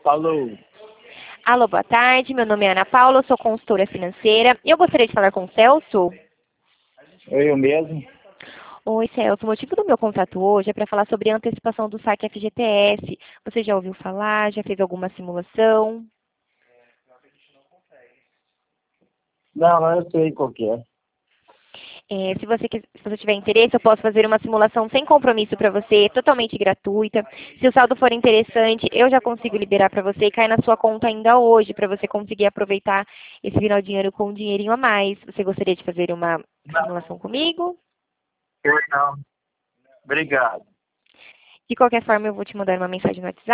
Falou. Alô, boa tarde. Meu nome é Ana Paula, eu sou consultora financeira. Eu gostaria de falar com o Celso. Eu mesmo. Oi, Celso. O motivo do meu contato hoje é para falar sobre a antecipação do saque FGTS. Você já ouviu falar? Já fez alguma simulação? Não, eu sei qual que é. Se você tiver interesse, eu posso fazer uma simulação sem compromisso para você, totalmente gratuita. Se o saldo for interessante, eu já consigo liberar para você e cai na sua conta ainda hoje, para você conseguir aproveitar esse final de ano com um dinheirinho a mais. Você gostaria de fazer uma simulação comigo? Eu não. Obrigado. De qualquer forma, eu vou te mandar uma mensagem no WhatsApp.